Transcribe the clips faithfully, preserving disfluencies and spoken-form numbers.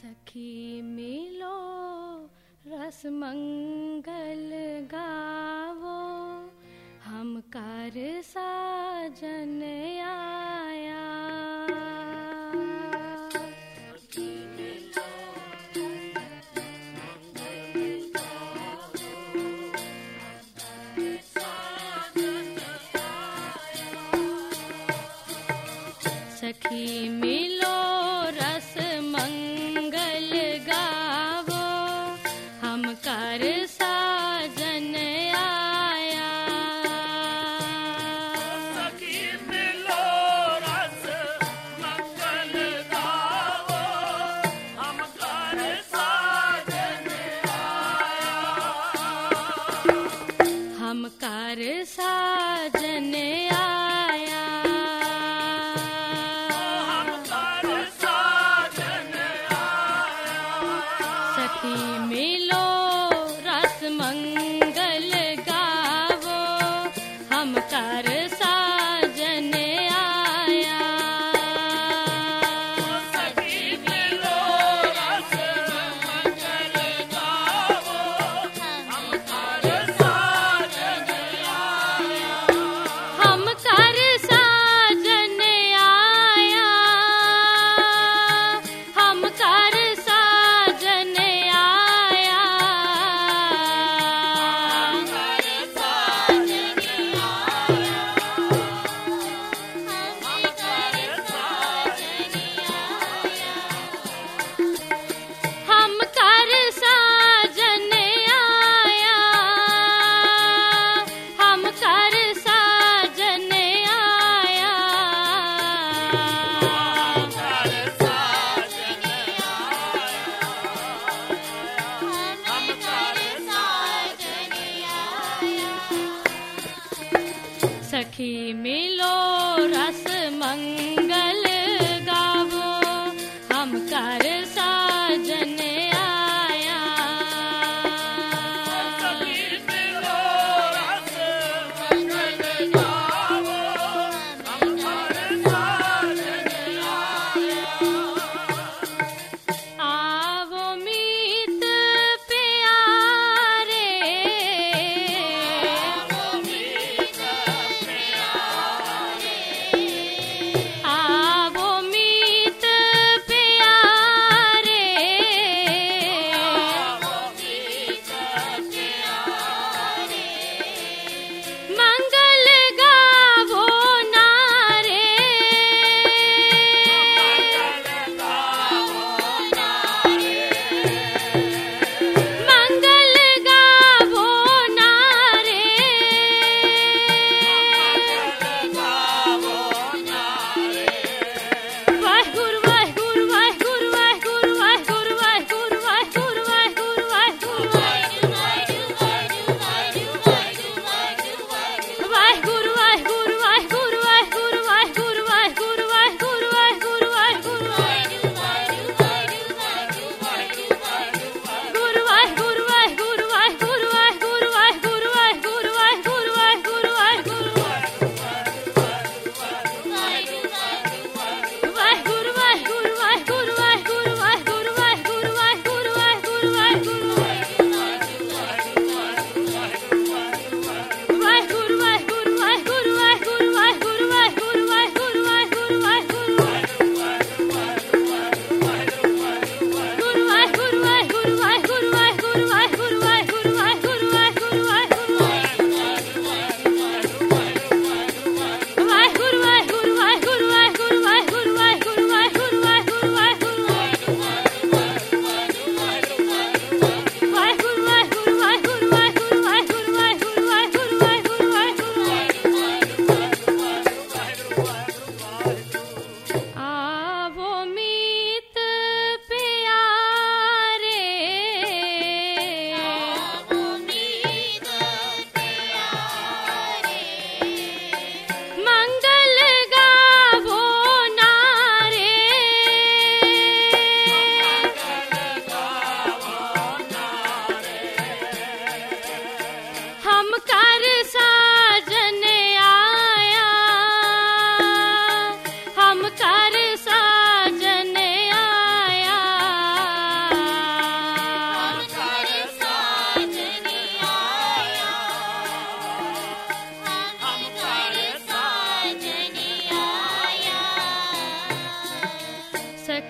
सखी मिलो रस मंगल गावो, हम कर साजन आया। सखी मिलो मंगल गावो, हम कर साजन आया। सखी मिलो रस मंगल गावो, हम कर साजन आया। सखी मिलो रस मंगल गावो, हम कर साजन आया। हम कर साजन आया। हम कर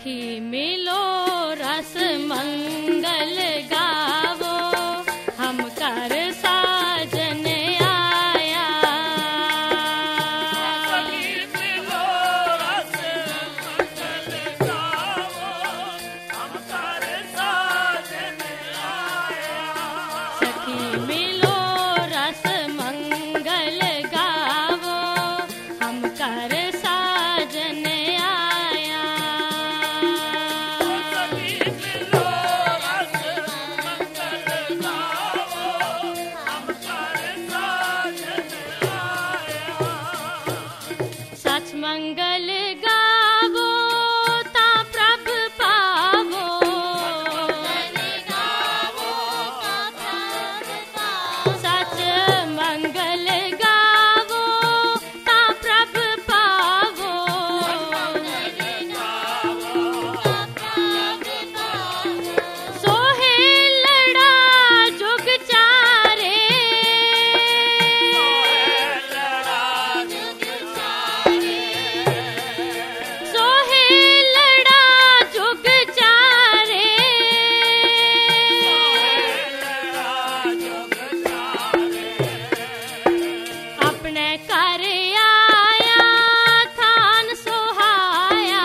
सखी मिलो रस मंगल गावो, हम कर साजन आया। सखी मिलो रस मंगल गावो, हम कर साजन आया। सखी मिलो रस मंगल गावो, हम कर साजन आया। सखी मिलो रस मंगल गावो, हम कर साजन आया। सच मंगल गावो ता प्रभ पावो, सच मंगल गावो ता प्रभ पावो। सोहे लड़ा जुग चारे, सोहे लड़ा जुग चारे। अपने घर आया थान सुहाया,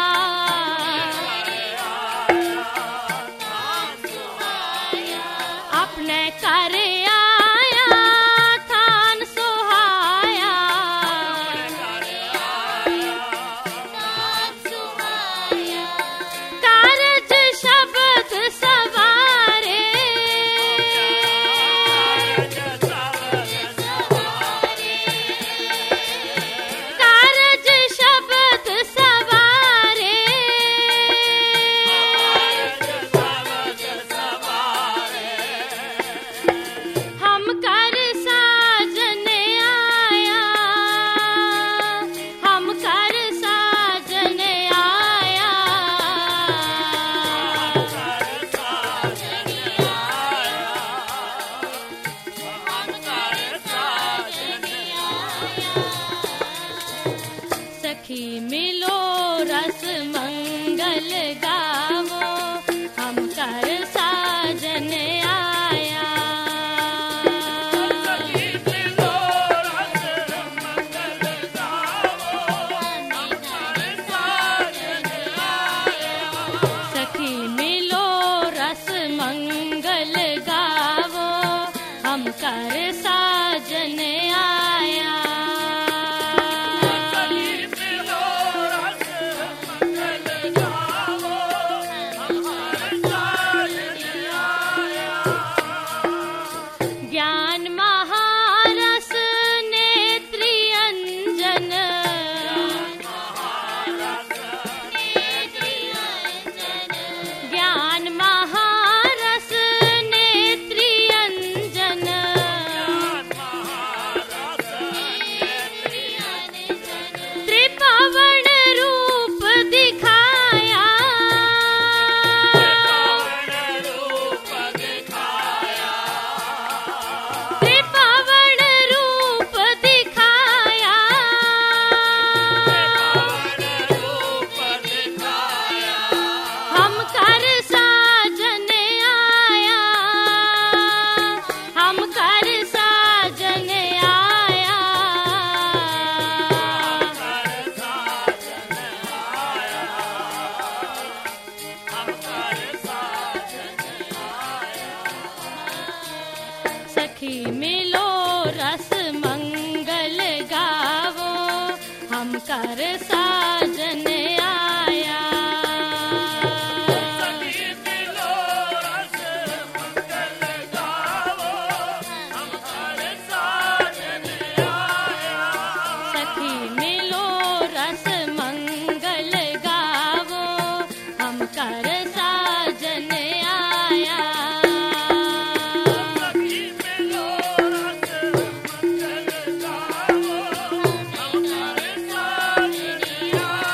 अपने घर आया थान सुहाया। कारज शब्द सवारे, कारज शब्द सवारे। हम कर साजन आया, हम कर साजन आया। सखी मिलो रस मंगल गावो, हम कर साजन आया। सखी मिलो रस मंगल गावो, हम कर साजन आया। सखी मिलो रस मंगल गावो, हम कर साजन आया। सखी मिलो रस मंगल गावो, हम कर साजन आया। ज्ञान महारस नेत्री अंजन, ज्ञान महारस नेत्री अंजन। त्रिभुवन रूप दिखाया, त्रिभुवन रूप दिखाया। हम कर साजन आया, हम कर साजन आया। सखी मिलो रस मंगल गावो, हम कर साजन आया। सखी मिलो रस मंगल गावो, हम कर साजन आया। सखी मिलो रस मंगल गावो, हम कर साजन आया। सखी मिलो रस मंगल गावो, हम कर साजन आया।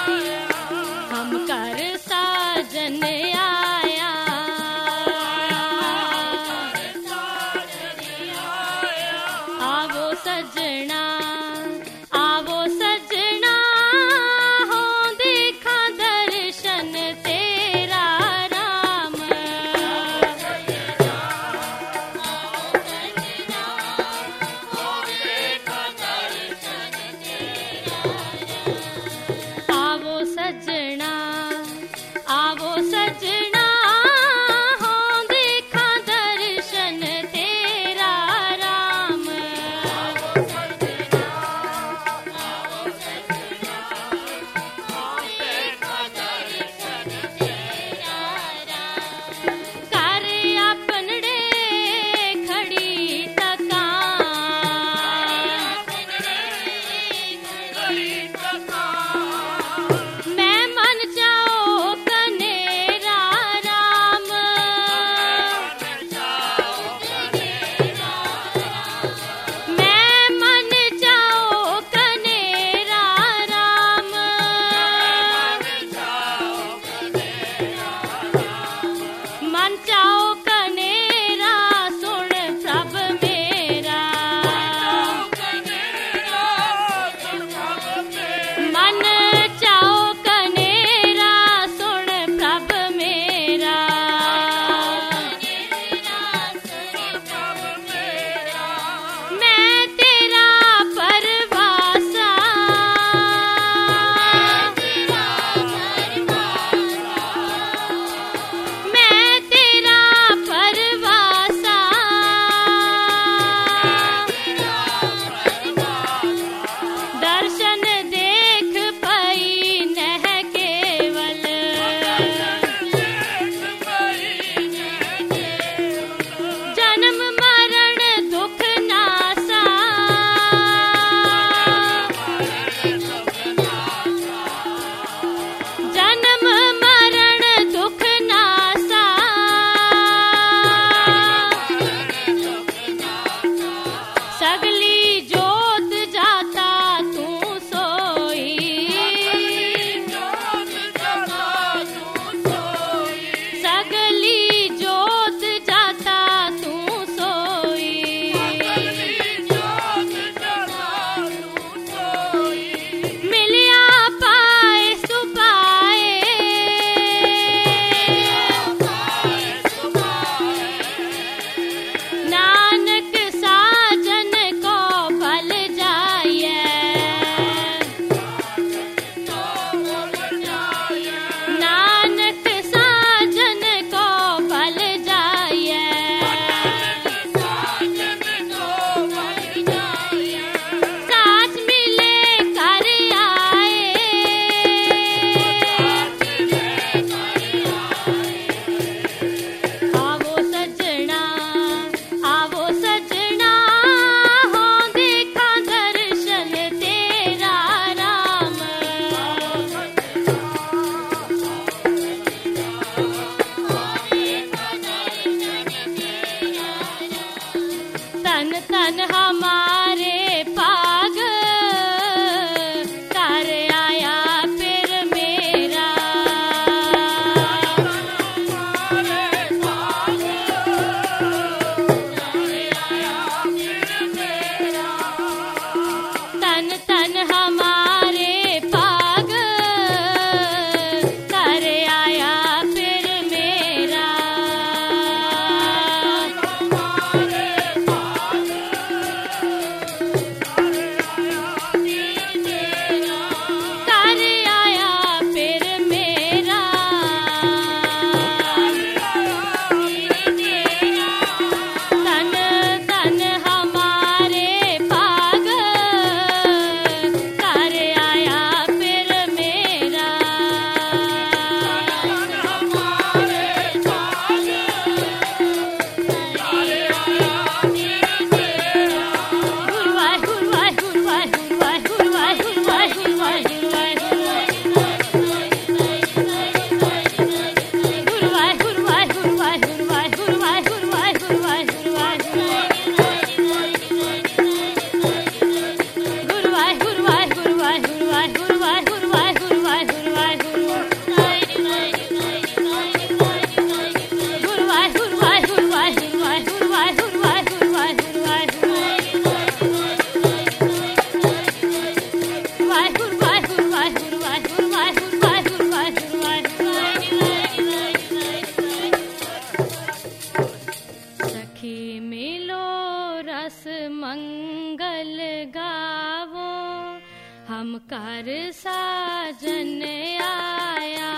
कर साजन आया।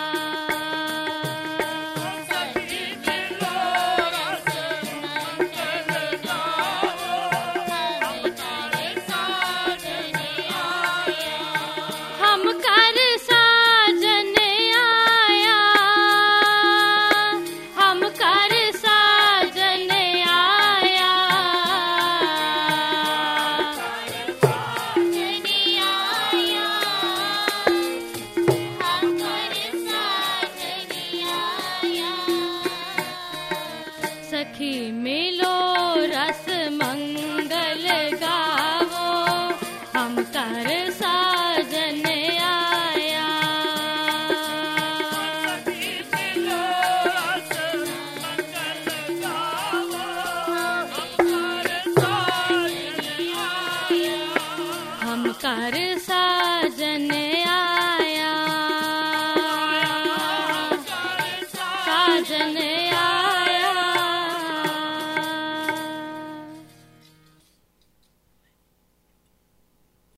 सखी मिलो रस मंगल गावो, हम कर साजन आया। हम कर साजन आया, हम कर साजन आया। सखी मिलो रस मंगल गावो, हम कर साजन आया। सखी मिलो रस मंगल गावो, हम कर साजन आया। हम कर साजन